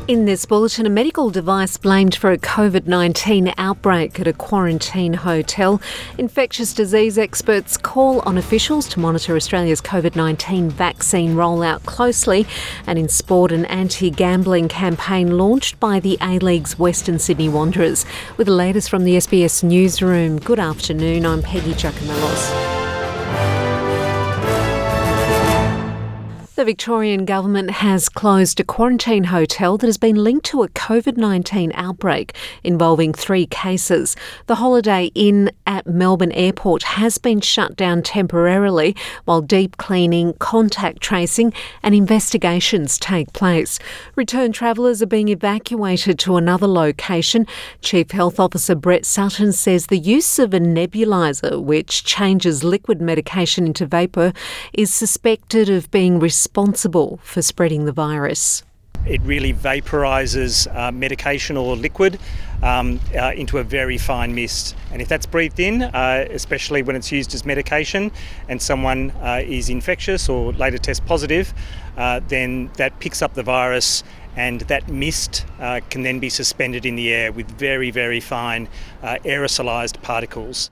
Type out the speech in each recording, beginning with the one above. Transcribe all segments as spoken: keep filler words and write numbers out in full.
In this bulletin, a medical device blamed for a COVID nineteen outbreak at a quarantine hotel. Infectious disease experts call on officials to monitor Australia's COVID nineteen vaccine rollout closely. And in sport, an anti-gambling campaign launched by the A-League's Western Sydney Wanderers. With the latest from the S B S Newsroom, good afternoon, I'm Peggy Giacomellos. The Victorian Government has closed a quarantine hotel that has been linked to a COVID nineteen outbreak involving three cases. The Holiday Inn at Melbourne Airport has been shut down temporarily while deep cleaning, contact tracing and investigations take place. Returned travellers are being evacuated to another location. Chief Health Officer Brett Sutton says the use of a nebuliser, which changes liquid medication into vapour, is suspected of being responsible responsible for spreading the virus. It really vaporises uh, medication or liquid um, uh, into a very fine mist. And if that's breathed in, uh, especially when it's used as medication and someone uh, is infectious or later test positive, uh, then that picks up the virus, and that mist uh, can then be suspended in the air with very, very fine uh, aerosolised particles.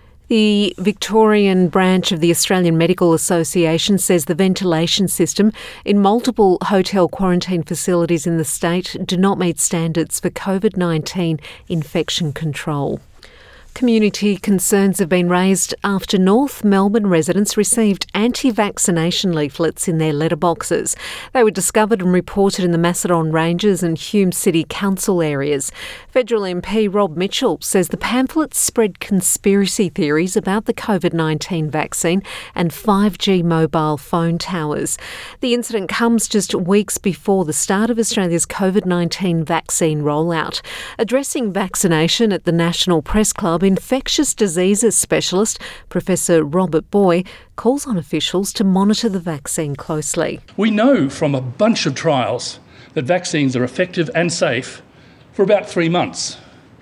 The Victorian branch of the Australian Medical Association says the ventilation system in multiple hotel quarantine facilities in the state do not meet standards for COVID nineteen infection control. Community concerns have been raised after North Melbourne residents received anti-vaccination leaflets in their letterboxes. They were discovered and reported in the Macedon Ranges and Hume City Council areas. Federal M P Rob Mitchell says the pamphlets spread conspiracy theories about the COVID nineteen vaccine and five G mobile phone towers. The incident comes just weeks before the start of Australia's COVID nineteen vaccine rollout. Addressing vaccination at the National Press Club, infectious diseases specialist Professor Robert Boy calls on officials to monitor the vaccine closely. We know from a bunch of trials that vaccines are effective and safe for about three months.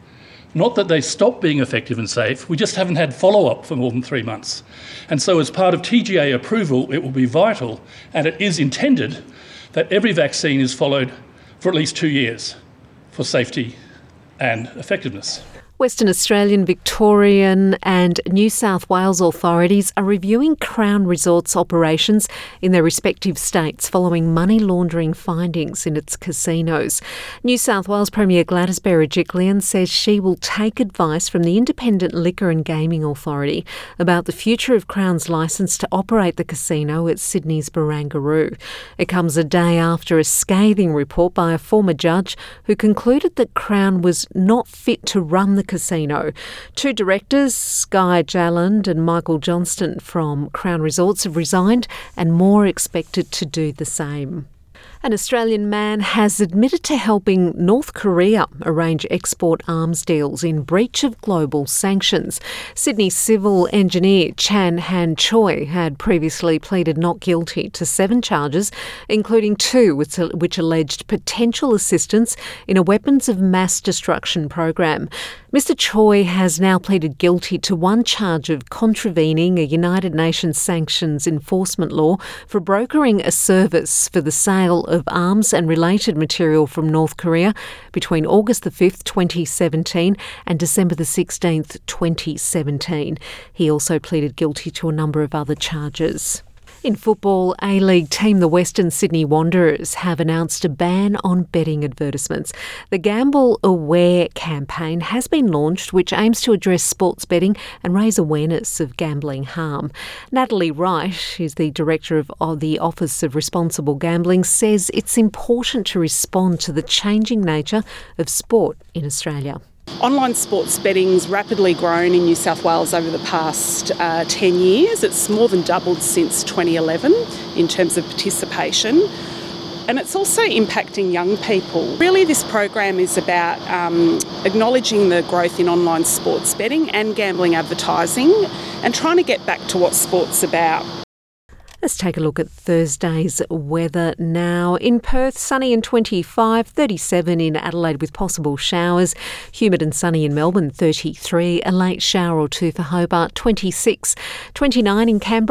Not that they stop being effective and safe, we just haven't had follow-up for more than three months. And so as part of T G A approval, it will be vital, and it is intended, that every vaccine is followed for at least two years for safety and effectiveness. Western Australian, Victorian and New South Wales authorities are reviewing Crown Resorts operations in their respective states following money laundering findings in its casinos. New South Wales Premier Gladys Berejiklian says she will take advice from the Independent Liquor and Gaming Authority about the future of Crown's licence to operate the casino at Sydney's Barangaroo. It comes a day after a scathing report by a former judge who concluded that Crown was not fit to run the casino. Two directors, Guy Jalland and Michael Johnston from Crown Resorts, have resigned, and more are expected to do the same. An Australian man has admitted to helping North Korea arrange export arms deals in breach of global sanctions. Sydney civil engineer Chan Han Choi had previously pleaded not guilty to seven charges, including two which, which alleged potential assistance in a weapons of mass destruction program. Mister Choi has now pleaded guilty to one charge of contravening a United Nations sanctions enforcement law for brokering a service for the sale of arms and related material from North Korea between August the fifth, twenty seventeen and December the sixteenth, twenty seventeen. He also pleaded guilty to a number of other charges. In football, A-League team the Western Sydney Wanderers have announced a ban on betting advertisements. The Gamble Aware campaign has been launched, which aims to address sports betting and raise awareness of gambling harm. Natalie Wright, who's the director of, of the Office of Responsible Gambling, says it's important to respond to the changing nature of sport in Australia. Online sports betting's rapidly grown in New South Wales over the past uh, ten years. It's more than doubled since twenty eleven in terms of participation. And it's also impacting young people. Really, this program is about um, acknowledging the growth in online sports betting and gambling advertising and trying to get back to what sport's about. Let's take a look at Thursday's weather now. In Perth, sunny and twenty-five, thirty-seven in Adelaide with possible showers, humid and sunny in Melbourne, thirty-three, a late shower or two for Hobart, twenty-six, twenty-nine in Canberra,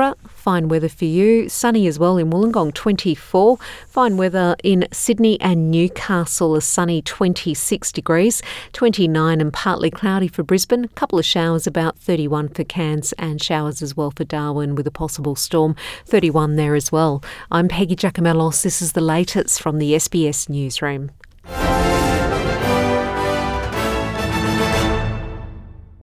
fine weather for you. Sunny as well in Wollongong, twenty-four. Fine weather in Sydney and Newcastle, a sunny twenty-six degrees. twenty-nine and partly cloudy for Brisbane. A couple of showers, about thirty-one for Cairns, and showers as well for Darwin with a possible storm. thirty-one there as well. I'm Peggy Giacomellos. This is the latest from the S B S Newsroom.